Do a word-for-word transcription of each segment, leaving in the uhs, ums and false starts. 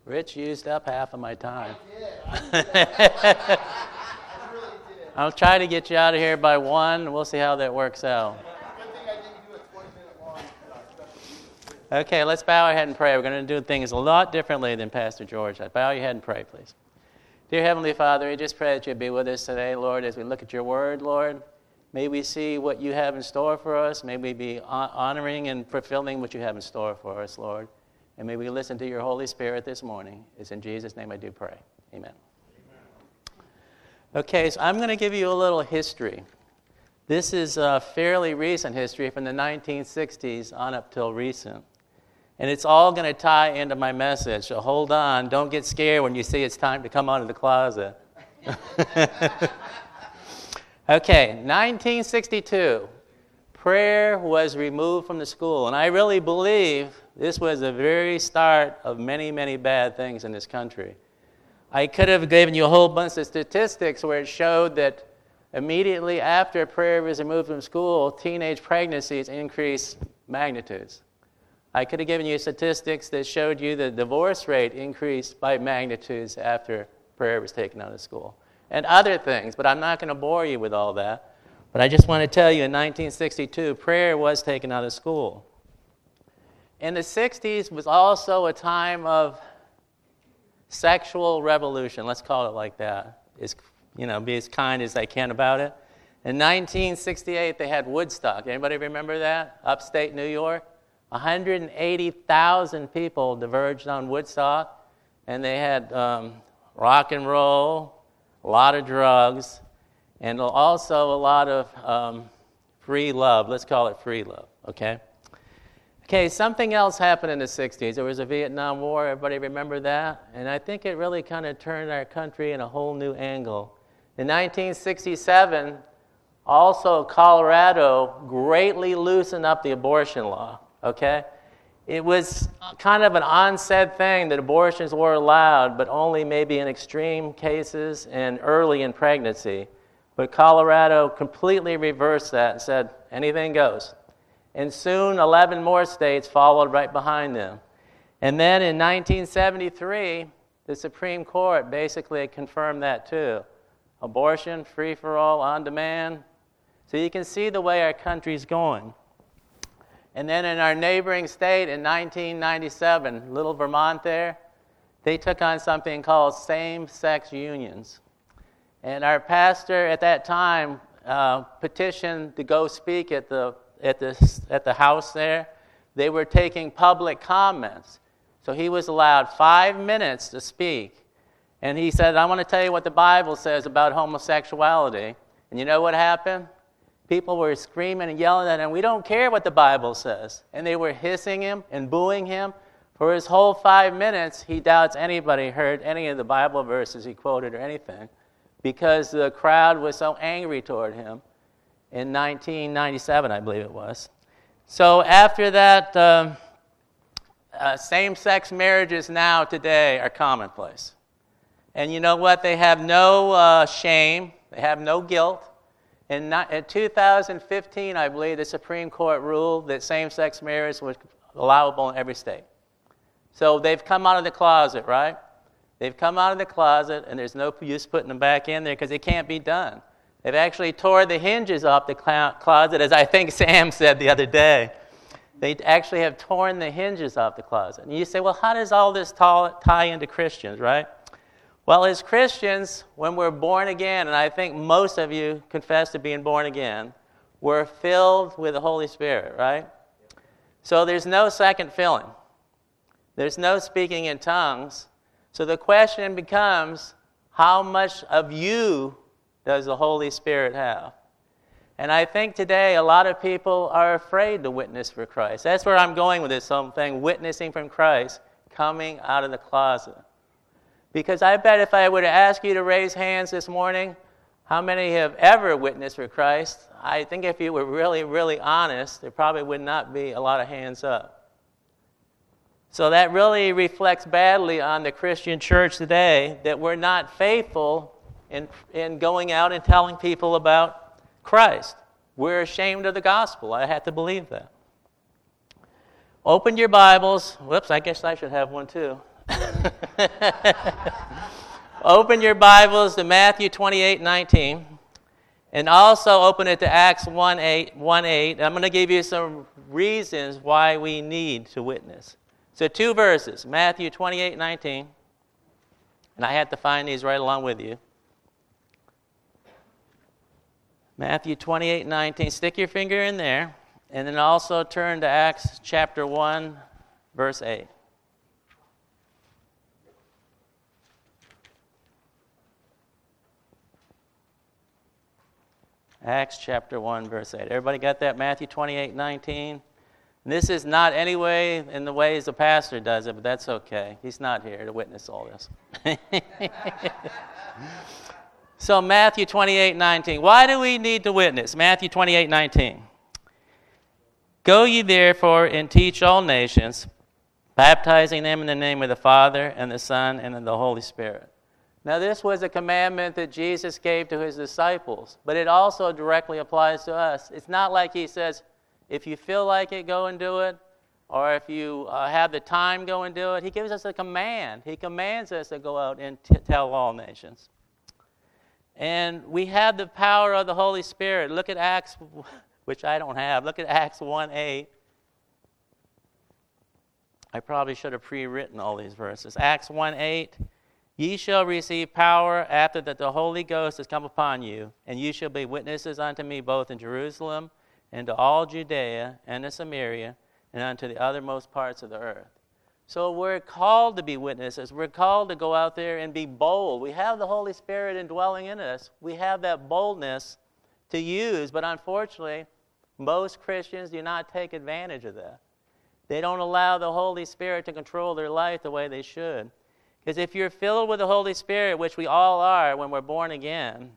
Rich used up half of my time. I did. I did. I really did. I'll try to get you out of here by one. We'll see how that works out. Good thing I didn't do a twenty-minute long uh, special. Okay, let's bow our head and pray. We're going to do things a lot differently than Pastor George. Bow your head and pray, please. Dear Heavenly Father, we just pray that you'd be with us today, Lord, as we look at your word, Lord. May we see what you have in store for us. May we be honoring and fulfilling what you have in store for us, Lord. And may we listen to your Holy Spirit this morning. It's in Jesus' name I do pray. Amen. Amen. Okay, so I'm going to give you a little history. This is a fairly recent history from the nineteen sixties on up till recent. And it's all going to tie into my message. So hold on. Don't get scared when you see it's time to come out of the closet. Okay, nineteen sixty-two. Prayer was removed from the school. And I really believe this was the very start of many, many bad things in this country. I could have given you a whole bunch of statistics where it showed that immediately after prayer was removed from school, teenage pregnancies increased magnitudes. I could have given you statistics that showed you the divorce rate increased by magnitudes after prayer was taken out of school. And other things, but I'm not going to bore you with all that. But I just want to tell you, in nineteen sixty-two, prayer was taken out of school. In the sixties was also a time of sexual revolution. Let's call it like that. It's, you know, be as kind as I can about it. In nineteen sixty-eight, they had Woodstock. Anybody remember that? Upstate New York. one hundred eighty thousand people diverged on Woodstock, and they had um, rock and roll, a lot of drugs, and also a lot of um, free love. Let's call it free love, okay? Okay, something else happened in the sixties. There was a Vietnam War. Everybody remember that? And I think it really kind of turned our country in a whole new angle. In nineteen sixty-seven, also Colorado greatly loosened up the abortion law, okay? It was kind of an unsaid thing that abortions were allowed, but only maybe in extreme cases and early in pregnancy. But Colorado completely reversed that and said, anything goes. And soon, eleven more states followed right behind them. And then in nineteen seventy-three, the Supreme Court basically confirmed that too. Abortion, free for all, on demand. So you can see the way our country's going. And then in our neighboring state in nineteen ninety-seven, little Vermont there, they took on something called same-sex unions. And our pastor at that time uh, petitioned to go speak at the at the at the house there. They were taking public comments. So he was allowed five minutes to speak. And he said, I want to tell you what the Bible says about homosexuality. And you know what happened? People were screaming and yelling at him, we don't care what the Bible says. And they were hissing him and booing him. For his whole five minutes, he doubts anybody heard any of the Bible verses he quoted or anything, because the crowd was so angry toward him in nineteen ninety-seven, I believe it was. So after that, um, uh, same-sex marriages now today are commonplace. And you know what? They have no uh, shame. They have no guilt. In, not, in two thousand fifteen, I believe, the Supreme Court ruled that same-sex marriage was allowable in every state. So they've come out of the closet, right? They've come out of the closet, and there's no use putting them back in there because it can't be done. They've actually tore the hinges off the closet, as I think Sam said the other day. They actually have torn the hinges off the closet. And you say, well, how does all this tie into Christians, right? Well, as Christians, when we're born again, and I think most of you confess to being born again, we're filled with the Holy Spirit, right? So there's no second filling. There's no speaking in tongues. So the question becomes, how much of you does the Holy Spirit have? And I think today a lot of people are afraid to witness for Christ. That's where I'm going with this whole thing, witnessing from Christ, coming out of the closet. Because I bet if I were to ask you to raise hands this morning, how many have ever witnessed for Christ? I think if you were really, really honest, there probably would not be a lot of hands up. So that really reflects badly on the Christian church today, that we're not faithful in, in going out and telling people about Christ. We're ashamed of the gospel. I have to believe that. Open your Bibles. Whoops, I guess I should have one too. Open your Bibles to Matthew twenty-eight nineteen. And also open it to Acts one eight. I'm going to give you some reasons why we need to witness. So two verses, Matthew twenty-eight nineteen. And I had to find these right along with you. Matthew twenty-eight nineteen. Stick your finger in there. And then also turn to Acts chapter one, verse eight. Acts chapter one, verse eight. Everybody got that? Matthew twenty-eight nineteen. And this is not any way in the ways the pastor does it, but that's okay. He's not here to witness all this. So Matthew twenty-eight nineteen. Why do we need to witness? Matthew twenty-eight nineteen. Go ye therefore and teach all nations, baptizing them in the name of the Father and the Son and of the Holy Spirit. Now, this was a commandment that Jesus gave to his disciples, but it also directly applies to us. It's not like he says, if you feel like it, go and do it, or if you uh, have the time, go and do it. He gives us a command. He commands us to go out and t- tell all nations. And we have the power of the Holy Spirit. Look at Acts, which I don't have. Look at Acts one eight. I probably should have pre-written all these verses. Acts one eight. Ye shall receive power after that the Holy Ghost has come upon you, and you shall be witnesses unto me both in Jerusalem and to all Judea and to Samaria and unto the othermost parts of the earth. So we're called to be witnesses. We're called to go out there and be bold. We have the Holy Spirit indwelling in us. We have that boldness to use, but unfortunately, most Christians do not take advantage of that. They don't allow the Holy Spirit to control their life the way they should. Because if you're filled with the Holy Spirit, which we all are when we're born again,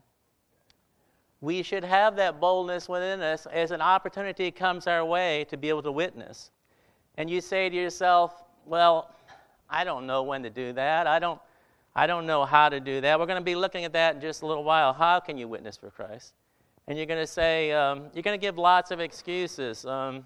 we should have that boldness within us as an opportunity comes our way to be able to witness. And you say to yourself, well, I don't know when to do that. I don't, I don't know how to do that. We're going to be looking at that in just a little while. How can you witness for Christ? And you're going to say, um, you're going to give lots of excuses. Um,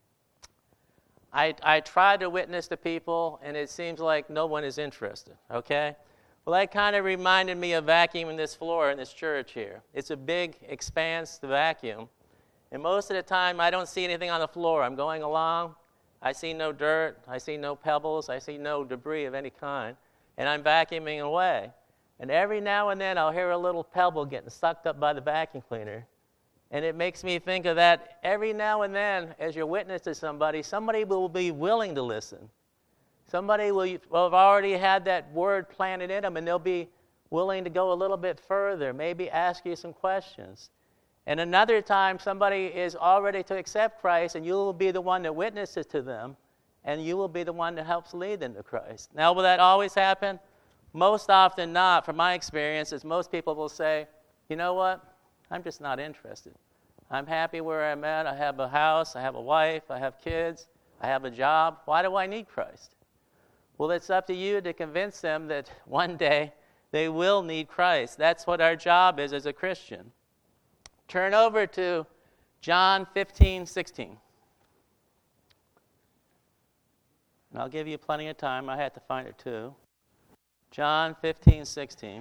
I, I try to witness to people, and it seems like no one is interested, okay? Well, that kind of reminded me of vacuuming this floor in this church here. It's a big expanse to vacuum, and most of the time I don't see anything on the floor. I'm going along, I see no dirt, I see no pebbles, I see no debris of any kind, and I'm vacuuming away. And every now and then I'll hear a little pebble getting sucked up by the vacuum cleaner. And it makes me think of that every now and then as you're witness to somebody, somebody will be willing to listen. Somebody will have already had that word planted in them, and they'll be willing to go a little bit further, maybe ask you some questions. And another time, somebody is all ready to accept Christ, and you will be the one that witnesses to them, and you will be the one that helps lead them to Christ. Now, will that always happen? Most often not. From my experience, is most people will say, you know what? I'm just not interested. I'm happy where I'm at. I have a house. I have a wife. I have kids. I have a job. Why do I need Christ? Well, it's up to you to convince them that one day they will need Christ. That's what our job is as a Christian. Turn over to John fifteen sixteen. And I'll give you plenty of time. I had to find it too. John fifteen sixteen.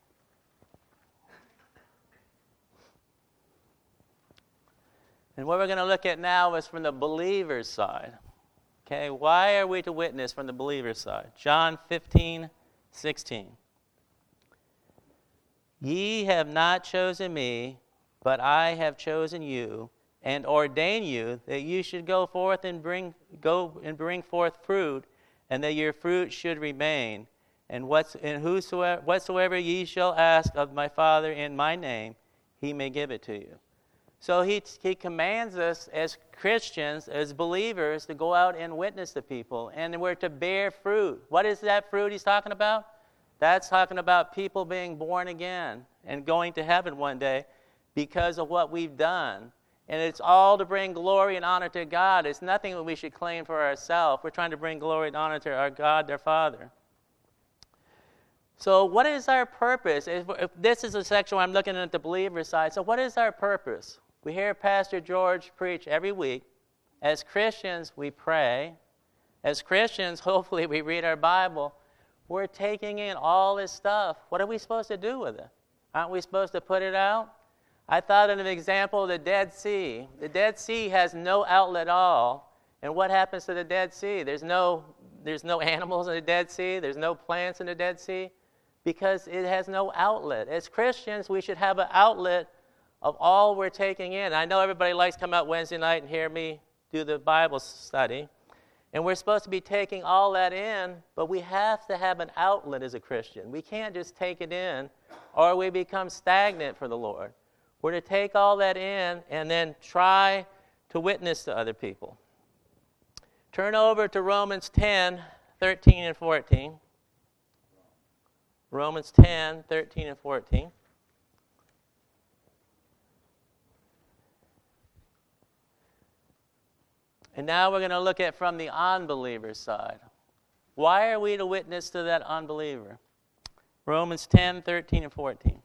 And what we're going to look at now is from the believer's side. Okay, why are we to witness from the believer's side? John fifteen sixteen. Ye have not chosen me, but I have chosen you, and ordain you that you should go forth and bring go and bring forth fruit, and that your fruit should remain. And what's and whosoever whatsoever ye shall ask of my Father in my name, he may give it to you. So he, he commands us as Christians, as believers, to go out and witness to people. And we're to bear fruit. What is that fruit he's talking about? That's talking about people being born again and going to heaven one day because of what we've done. And it's all to bring glory and honor to God. It's nothing that we should claim for ourselves. We're trying to bring glory and honor to our God, our Father. So what is our purpose? If, if this is a section where I'm looking at the believer side, so what is our purpose? We hear Pastor George preach every week. As Christians, we pray. As Christians, hopefully we read our Bible. We're taking in all this stuff. What are we supposed to do with it? Aren't we supposed to put it out? I thought of an example of the Dead Sea. The Dead Sea has no outlet at all. And what happens to the Dead Sea? There's no, there's no animals in the Dead Sea. There's no plants in the Dead Sea because it has no outlet. As Christians, we should have an outlet of all we're taking in. I know everybody likes to come out Wednesday night and hear me do the Bible study. And we're supposed to be taking all that in, but we have to have an outlet as a Christian. We can't just take it in or we become stagnant for the Lord. We're to take all that in and then try to witness to other people. Turn over to Romans ten, thirteen and fourteen. Romans ten, thirteen and fourteen. And now we're going to look at from the unbeliever's side. Why are we to witness to that unbeliever? Romans ten, thirteen and fourteen.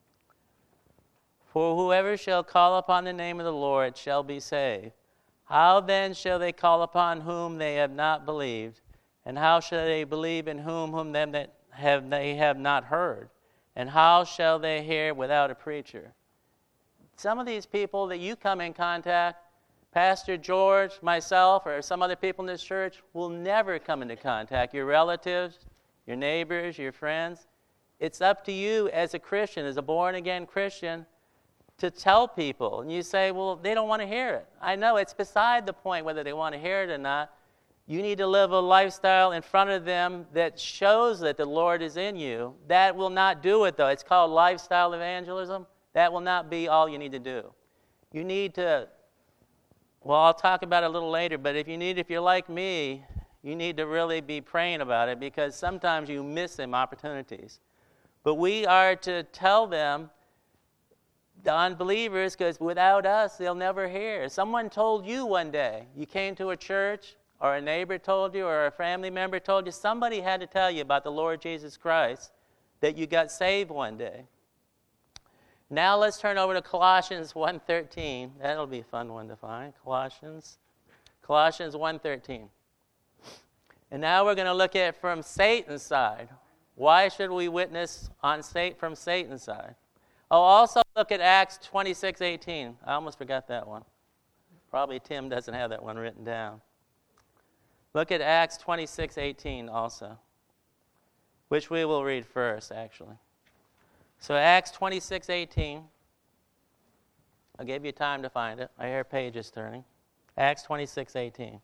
For whoever shall call upon the name of the Lord shall be saved. How then shall they call upon whom they have not believed? And how shall they believe in whom whom them that have they have not heard? And how shall they hear without a preacher? Some of these people that you come in contact, Pastor George, myself, or some other people in this church will never come into contact. Your relatives, your neighbors, your friends. It's up to you as a Christian, as a born-again Christian, to tell people. And you say, well, they don't want to hear it. I know it's beside the point whether they want to hear it or not. You need to live a lifestyle in front of them that shows that the Lord is in you. That will not do it, though. It's called lifestyle evangelism. That will not be all you need to do. You need to, well, I'll talk about it a little later, but if you need, if you're like me, you need to really be praying about it because sometimes you miss them opportunities. But we are to tell them, the unbelievers, because without us, they'll never hear. Someone told you one day, you came to a church, or a neighbor told you, or a family member told you, somebody had to tell you about the Lord Jesus Christ, that you got saved one day. Now let's turn over to Colossians one thirteen. That'll be a fun one to find. Colossians, Colossians one thirteen. And now we're going to look at from Satan's side. Why should we witness on Satan from Satan's side? Oh, also look at Acts twenty-six eighteen. I almost forgot that one. Probably Tim doesn't have that one written down. Look at Acts twenty-six eighteen also, which we will read first, actually. So Acts twenty-six eighteen. I'll give you time to find it. I hear pages turning. Acts twenty-six eighteen.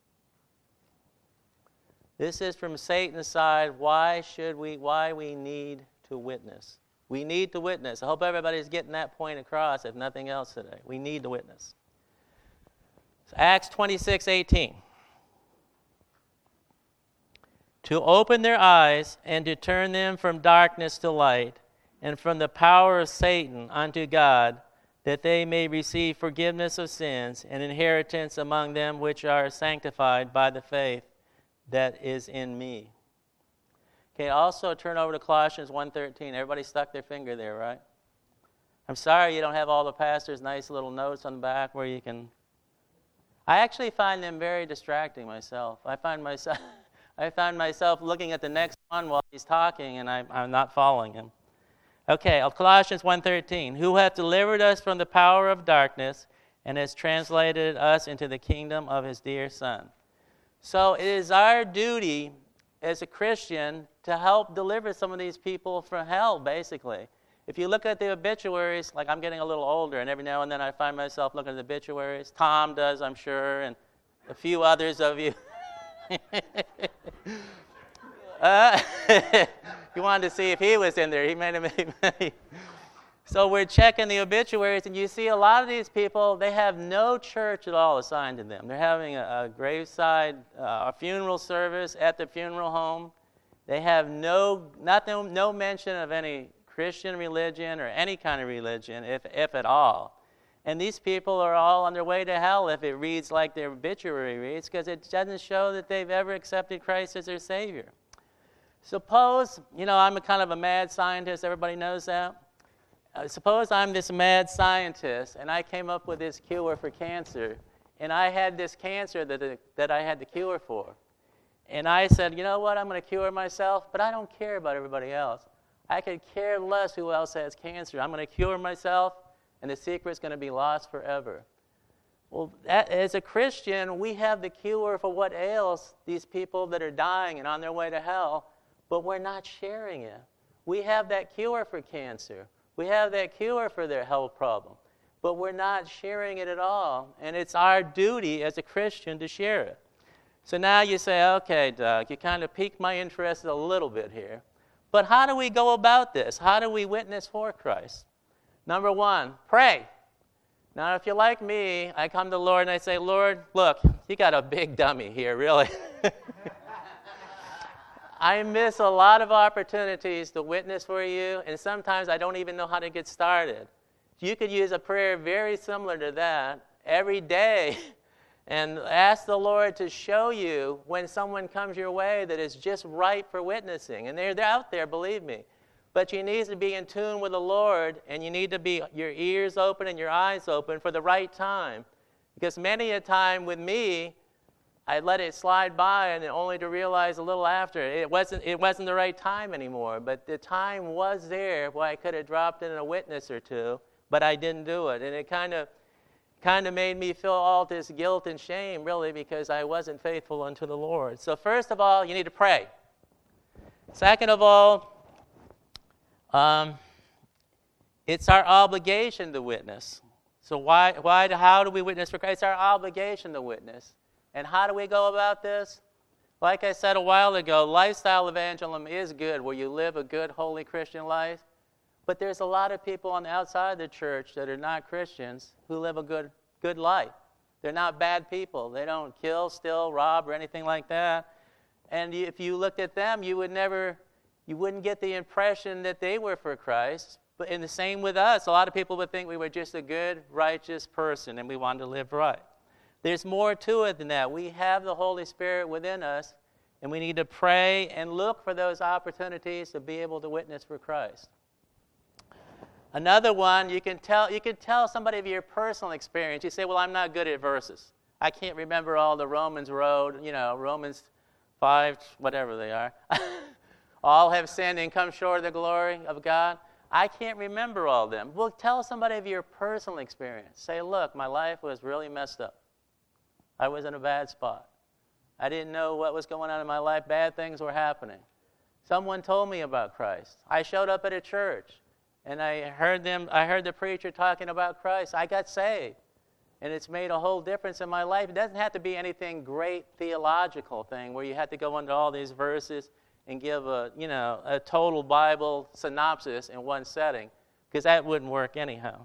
This is from Satan's side. Why should we, why we need to witness. We need to witness. I hope everybody's getting that point across, if nothing else today. We need to witness. So Acts twenty-six eighteen. To open their eyes and to turn them from darkness to light and from the power of Satan unto God, that they may receive forgiveness of sins and inheritance among them which are sanctified by the faith that is in me. Okay, also turn over to Colossians one thirteen. Everybody stuck their finger there, right? I'm sorry you don't have all the pastors' nice little notes on the back where you can... I actually find them very distracting myself. I find myself I find myself looking at the next one while he's talking, and I, I'm not following him. Okay, Colossians one thirteen. Who hath delivered us from the power of darkness and has translated us into the kingdom of his dear Son. So it is our duty as a Christian to help deliver some of these people from hell, basically. If you look at the obituaries, like I'm getting a little older, and every now and then I find myself looking at the obituaries. Tom does, I'm sure, and a few others of you. uh, you wanted to see if he was in there. He made him. So we're checking the obituaries, and you see a lot of these people, they have no church at all assigned to them. They're having a, a graveside, uh, a funeral service at the funeral home. They have no, nothing, no mention of any Christian religion or any kind of religion, if, if at all. And these people are all on their way to hell if it reads like their obituary reads, because it doesn't show that they've ever accepted Christ as their Savior. Suppose, you know, I'm a kind of a mad scientist. Everybody knows that. Uh, suppose I'm this mad scientist, and I came up with this cure for cancer, and I had this cancer that, uh, that I had the cure for. And I said, you know what, I'm going to cure myself, but I don't care about everybody else. I could care less who else has cancer. I'm going to cure myself, and the secret's going to be lost forever. Well, that, as a Christian, we have the cure for what ails these people that are dying and on their way to hell, but we're not sharing it. We have that cure for cancer. We have that cure for their health problem, but we're not sharing it at all, and it's our duty as a Christian to share it. So now you say, okay, Doug, you kind of piqued my interest a little bit here. But how do we go about this? How do we witness for Christ? Number one, pray. Now, if you're like me, I come to the Lord and I say, Lord, look, you got a big dummy here, really. I miss a lot of opportunities to witness for you, and sometimes I don't even know how to get started. You could use a prayer very similar to that every day. And ask the Lord to show you when someone comes your way that is just right for witnessing. And they're, they're out there, believe me. But you need to be in tune with the Lord, and you need to be your ears open and your eyes open for the right time. Because many a time with me, I let it slide by, and only to realize a little after, it wasn't, it wasn't the right time anymore. But the time was there where I could have dropped in a witness or two, but I didn't do it. And it kind of... kind of made me feel all this guilt and shame, really, because I wasn't faithful unto the Lord. So first of all, you need to pray. Second of all, um, it's our obligation to witness. So why, why, how do we witness for Christ? It's our obligation to witness. And how do we go about this? Like I said a while ago, lifestyle evangelism is good, where you live a good, holy Christian life. But there's a lot of people on the outside of the church that are not Christians who live a good good life. They're not bad people. They don't kill, steal, rob, or anything like that. And if you looked at them, you would never, you wouldn't get the impression that they were for Christ. But in the same with us, a lot of people would think we were just a good, righteous person and we wanted to live right. There's more to it than that. We have the Holy Spirit within us, and we need to pray and look for those opportunities to be able to witness for Christ. Another one, you can tell you can tell somebody of your personal experience. You say, well, I'm not good at verses. I can't remember all the Romans road, you know, Romans five, whatever they are. All have sinned and come short of the glory of God. I can't remember all of them. Well, tell somebody of your personal experience. Say, look, my life was really messed up. I was in a bad spot. I didn't know what was going on in my life. Bad things were happening. Someone told me about Christ. I showed up at a church. And I heard them. I heard the preacher talking about Christ. I got saved, and it's made a whole difference in my life. It doesn't have to be anything great theological thing where you have to go into all these verses and give a you know a total Bible synopsis in one setting, because that wouldn't work anyhow.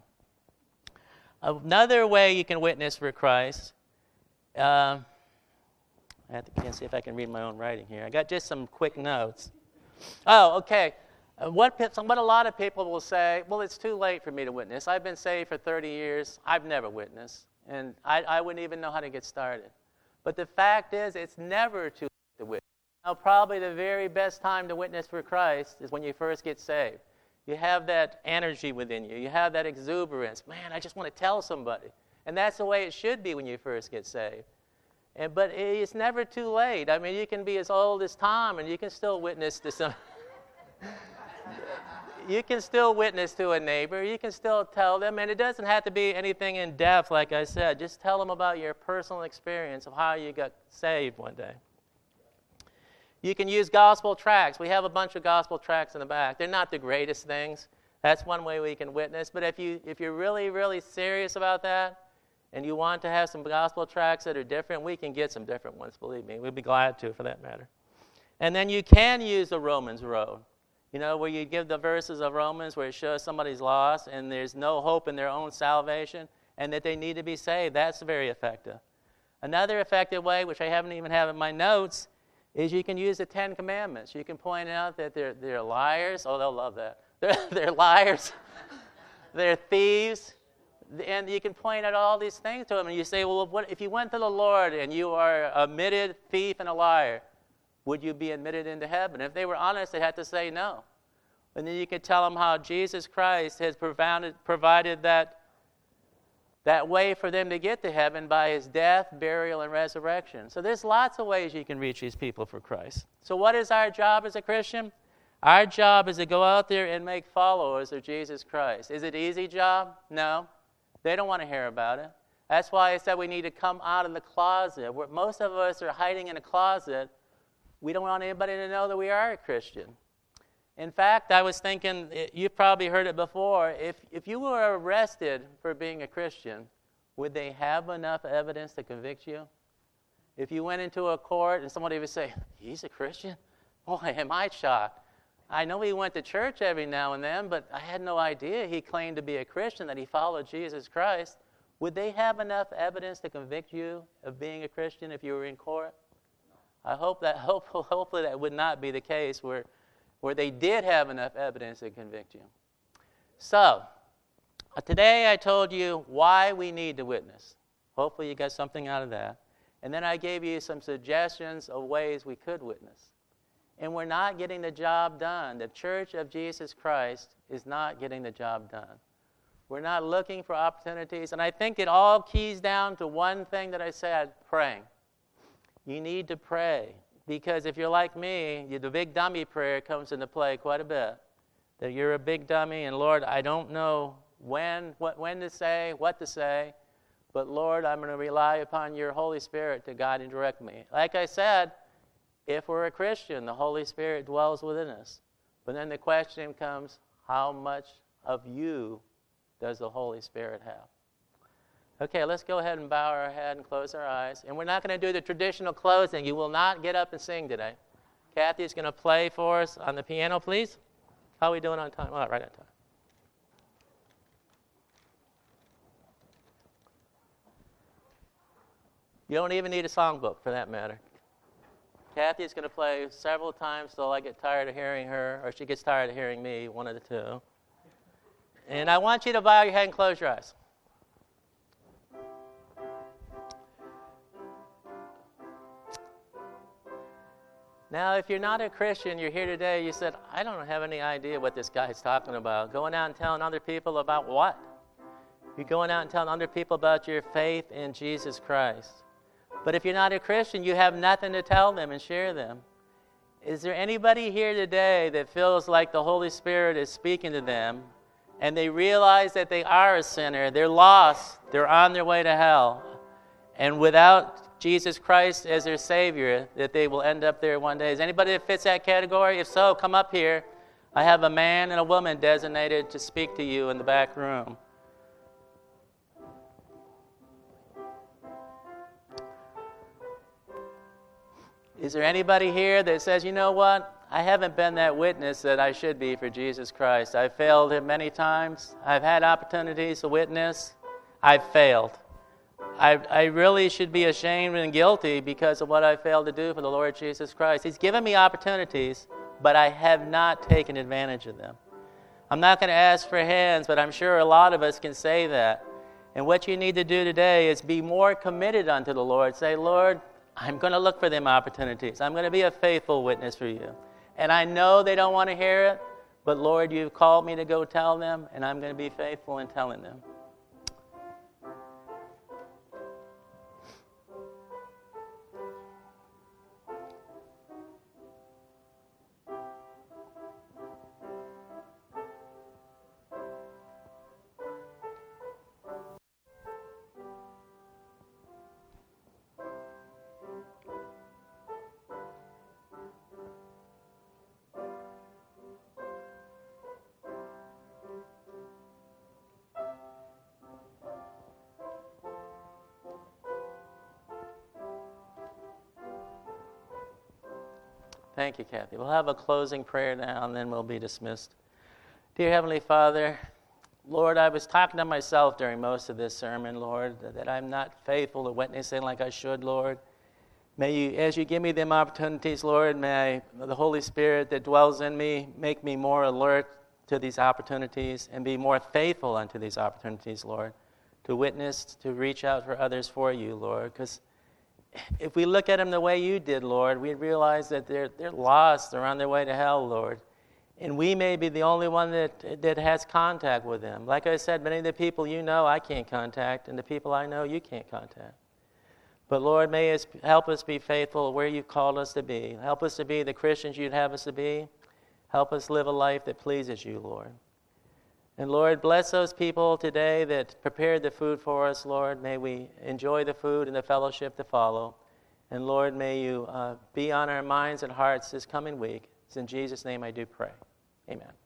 Another way you can witness for Christ. Uh, I have to can't see if I can read my own writing here. I got just some quick notes. Oh, okay. Uh, what, what a lot of people will say, well, it's too late for me to witness. I've been saved for thirty years. I've never witnessed. And I, I wouldn't even know how to get started. But the fact is, it's never too late to witness. Now, probably the very best time to witness for Christ is when you first get saved. You have that energy within you. You have that exuberance. Man, I just want to tell somebody. And that's the way it should be when you first get saved. And, but it's never too late. I mean, you can be as old as Tom, and you can still witness to some... You can still witness to a neighbor. You can still tell them, and it doesn't have to be anything in depth, like I said. Just tell them about your personal experience of how you got saved one day. You can use gospel tracts. We have a bunch of gospel tracts in the back. They're not the greatest things. That's one way we can witness. But if you if you're really, really serious about that, and you want to have some gospel tracts that are different, we can get some different ones, believe me. We'd be glad to, for that matter. And then you can use the Romans road. You know, where you give the verses of Romans where it shows somebody's lost and there's no hope in their own salvation and that they need to be saved. That's very effective. Another effective way, which I haven't even have in my notes, is you can use the Ten Commandments. You can point out that they're, they're liars. Oh, they'll love that. They're, they're liars. They're thieves. And you can point out all these things to them. And you say, well, what, if you went to the Lord and you are a admitted thief and a liar, would you be admitted into heaven? If they were honest, they had to say no. And then you could tell them how Jesus Christ has provided, provided that that way for them to get to heaven by his death, burial, and resurrection. So there's lots of ways you can reach these people for Christ. So what is our job as a Christian? Our job is to go out there and make followers of Jesus Christ. Is it an easy job? No. They don't want to hear about it. That's why I said we need to come out of the closet. We're, most of us are hiding in a closet. We don't want anybody to know that we are a Christian. In fact, I was thinking, you've probably heard it before, if, if you were arrested for being a Christian, would they have enough evidence to convict you? If you went into a court and somebody would say, he's a Christian? Boy, am I shocked. I know he went to church every now and then, but I had no idea he claimed to be a Christian, that he followed Jesus Christ. Would they have enough evidence to convict you of being a Christian if you were in court? I hope that, hope, hopefully that would not be the case where where they did have enough evidence to convict you. So, uh, today I told you why we need to witness. Hopefully you got something out of that. And then I gave you some suggestions of ways we could witness. And we're not getting the job done. The Church of Jesus Christ is not getting the job done. We're not looking for opportunities. And I think it all keys down to one thing that I said, praying. You need to pray. Because if you're like me, you, the big dummy prayer comes into play quite a bit. That you're a big dummy, and Lord, I don't know when, what, when to say, what to say, but Lord, I'm going to rely upon your Holy Spirit to guide and direct me. Like I said, if we're a Christian, the Holy Spirit dwells within us. But then the question comes, how much of you does the Holy Spirit have? Okay, let's go ahead and bow our head and close our eyes. And we're not going to do the traditional closing. You will not get up and sing today. Kathy's going to play for us on the piano, please. How are we doing on time? Oh, right on time. You don't even need a songbook for that matter. Kathy's going to play several times till I get tired of hearing her, or she gets tired of hearing me, one of the two. And I want you to bow your head and close your eyes. Now, if you're not a Christian, you're here today, you said, I don't have any idea what this guy's talking about. Going out and telling other people about what? You're going out and telling other people about your faith in Jesus Christ. But if you're not a Christian, you have nothing to tell them and share them. Is there anybody here today that feels like the Holy Spirit is speaking to them and they realize that they are a sinner, they're lost, they're on their way to hell, and without Jesus Christ as their Savior, that they will end up there one day? Is anybody that fits that category? If so, come up here. I have a man and a woman designated to speak to you in the back room. Is there anybody here that says, you know what? I haven't been that witness that I should be for Jesus Christ. I've failed him many times. I've had opportunities to witness. I've failed. I, I really should be ashamed and guilty because of what I failed to do for the Lord Jesus Christ. He's given me opportunities, but I have not taken advantage of them. I'm not going to ask for hands, but I'm sure a lot of us can say that. And what you need to do today is be more committed unto the Lord. Say, Lord, I'm going to look for them opportunities. I'm going to be a faithful witness for you. And I know they don't want to hear it, but Lord, you've called me to go tell them, and I'm going to be faithful in telling them. Thank you, Kathy. We'll have a closing prayer now, and then we'll be dismissed. Dear Heavenly Father, Lord, I was talking to myself during most of this sermon, Lord, that I'm not faithful to witnessing like I should, Lord. May you, as you give me them opportunities, Lord, may I, the Holy Spirit that dwells in me make me more alert to these opportunities and be more faithful unto these opportunities, Lord, to witness, to reach out for others for you, Lord, because if we look at them the way you did, Lord, we realize that they're they're lost. They're on their way to hell, Lord. And we may be the only one that, that has contact with them. Like I said, many of the people you know I can't contact, and the people I know you can't contact. But Lord, may us, help us be faithful where you've called us to be. Help us to be the Christians you'd have us to be. Help us live a life that pleases you, Lord. And Lord, bless those people today that prepared the food for us, Lord. May we enjoy the food and the fellowship to follow. And Lord, may you uh, be on our minds and hearts this coming week. It's in Jesus' name I do pray. Amen.